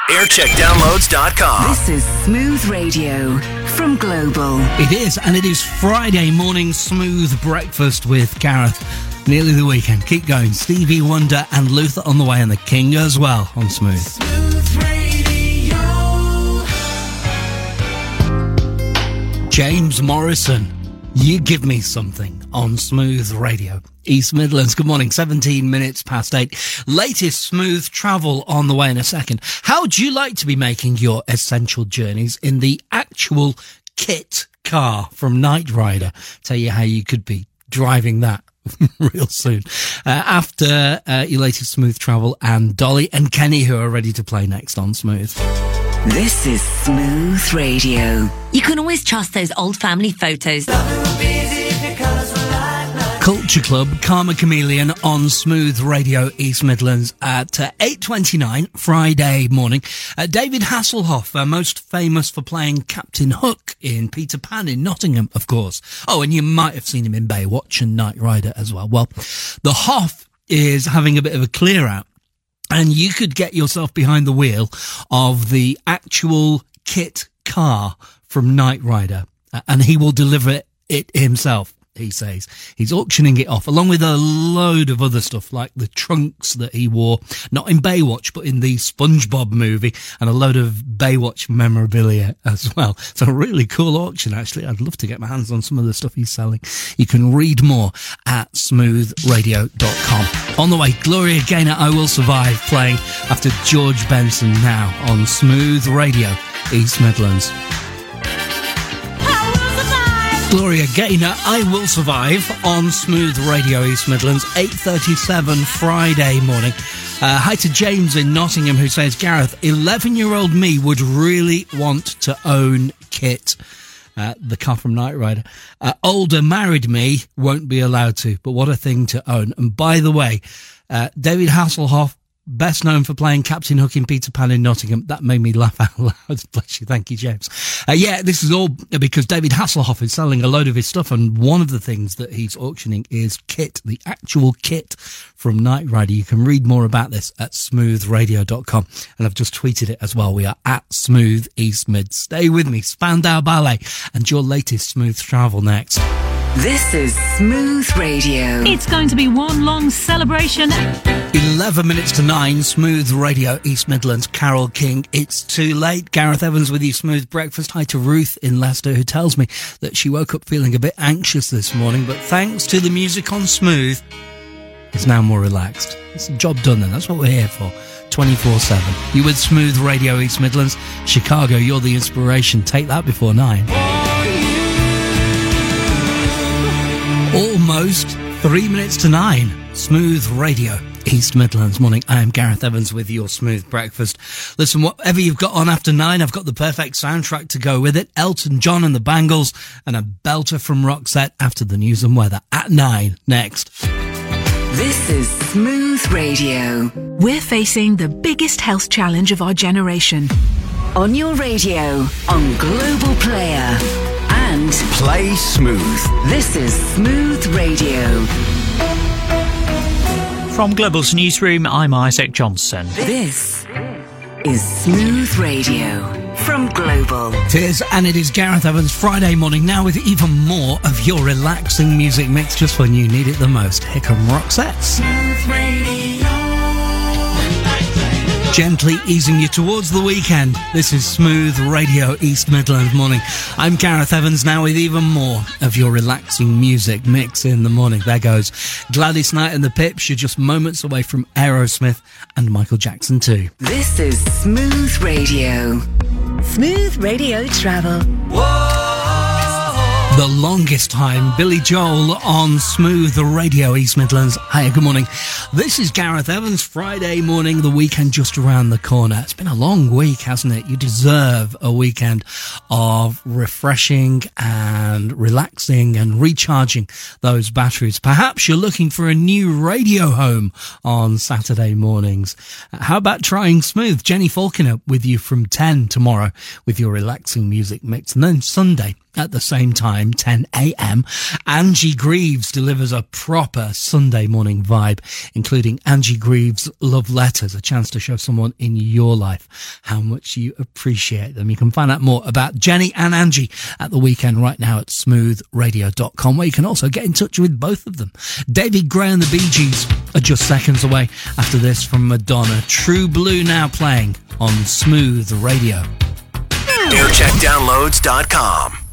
aircheckdownloads.com. This is Smooth Radio from Global. It is, and it is Friday morning smooth breakfast with Gareth. Nearly the weekend. Keep going. Stevie Wonder and Luther on the way, and the King as well on Smooth. Smooth Radio. James Morrison, You Give Me Something on Smooth Radio. East Midlands, good morning, 17 minutes past 8. Latest smooth travel on the way in a second. How would you like to be making your essential journeys in the actual kit car from Knight Rider? Tell you how you could be driving that real soon. After your latest smooth travel, and Dolly and Kenny, who are ready to play next on Smooth. This is Smooth Radio. You can always trust those old family photos. Culture Club, Karma Chameleon on Smooth Radio East Midlands at 8:29 Friday morning. David Hasselhoff, most famous for playing Captain Hook in Peter Pan in Nottingham, of course. Oh, and you might have seen him in Baywatch and Knight Rider as well. Well, the Hoff is having a bit of a clear out, and you could get yourself behind the wheel of the actual kit car from Knight Rider, and he will deliver it himself. He says he's auctioning it off along with a load of other stuff like the trunks that he wore, not in Baywatch, but in the SpongeBob movie, and a load of Baywatch memorabilia as well. It's a really cool auction, actually. I'd love to get my hands on some of the stuff he's selling. You can read more at smoothradio.com. On the way, Gloria Gaynor, I Will Survive, playing after George Benson now on Smooth Radio East Midlands. Gloria Gaynor, I Will Survive on Smooth Radio East Midlands, 8:37 Friday morning. Hi to James in Nottingham, who says, Gareth, 11-year-old me would really want to own Kit, the car from Knight Rider. Older married me won't be allowed to, but what a thing to own. And by the way, David Hasselhoff, best known for playing Captain Hook in Peter Pan in Nottingham. That made me laugh out loud. Bless you. Thank you, James. Yeah, this is all because David Hasselhoff is selling a load of his stuff, and one of the things that he's auctioning is kit, the actual kit from Knight Rider. You can read more about this at smoothradio.com, and I've just tweeted it as well. We are at Smooth East Mid. Stay with me. Spandau Ballet and your latest smooth travel next. This is Smooth Radio. It's going to be one long celebration. 11 minutes to 9, Smooth Radio East Midlands, Carol King. It's too late. Gareth Evans with you, Smooth Breakfast. Hi to Ruth in Leicester, who tells me that she woke up feeling a bit anxious this morning, but thanks to the music on Smooth, is now more relaxed. It's a job done then. That's what we're here for. 24/7. You with Smooth Radio East Midlands. Chicago, you're the inspiration. Take that before 9. Almost 3 minutes to 9. Smooth Radio East Midlands morning. I am Gareth Evans with your Smooth Breakfast. Listen, whatever you've got on after 9, I've got the perfect soundtrack to go with it. Elton John and the Bangles, and a belter from Roxette after the news and weather at 9 next. This is Smooth Radio. We're facing the biggest health challenge of our generation. On your radio, on Global Player, and Play Smooth. this is Smooth Radio. From Global's newsroom, I'm Isaac Johnson. This is Smooth Radio from Global. It is, and it is Gareth Evans Friday morning now with even more of your relaxing music mix just when you need it the most. Here come Roxette. Smooth Radio. Gently easing you towards the weekend. This is Smooth Radio East Midlands morning. I'm Gareth Evans now with even more of your relaxing music mix in the morning. There goes Gladys Knight and the Pips. You're just moments away from Aerosmith and Michael Jackson too. This is Smooth Radio. Smooth Radio Travel. The longest time, Billy Joel on Smooth Radio East Midlands. Hiya, good morning. This is Gareth Evans, Friday morning, the weekend just around the corner. It's been a long week, hasn't it? You deserve a weekend of refreshing and relaxing and recharging those batteries. Perhaps you're looking for a new radio home on Saturday mornings. How about trying Smooth? Jenny Falconer with you from 10 tomorrow with your relaxing music mix. And then Sunday, At the same time, 10 a.m, Angie Greaves delivers a proper Sunday morning vibe, including Angie Greaves' Love Letters, a chance to show someone in your life how much you appreciate them. You can find out more about Jenny and Angie at the weekend right now at smoothradio.com, where you can also get in touch with both of them. David Gray and the Bee Gees are just seconds away after this from Madonna. True Blue now playing on Smooth Radio. Aircheckdownloads.com.